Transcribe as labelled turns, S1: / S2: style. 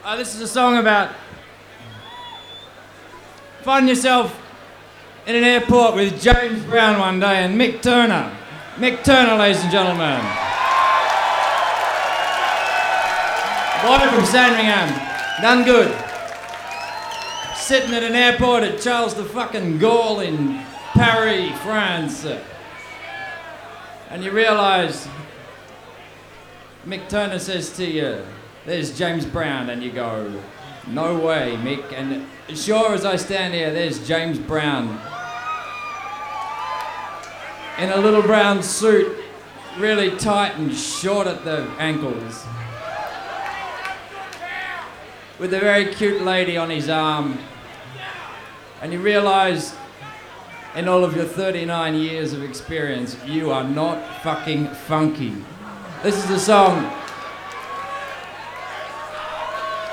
S1: This is a song about finding yourself in an airport with James Brown one day and Mick Turner. Mick Turner, ladies and gentlemen. Boy from Sandringham. Done good. Sitting at an airport at Charles de fucking Gaulle in Paris, France. And you realise Mick Turner says to you, there's James Brown, and you go, no way, Mick. And sure as I stand here, there's James Brown in a little brown suit, really tight and short at the ankles, with a very cute lady on his arm. And you realise, in all of your 39 years of experience, you are not fucking funky. This is the song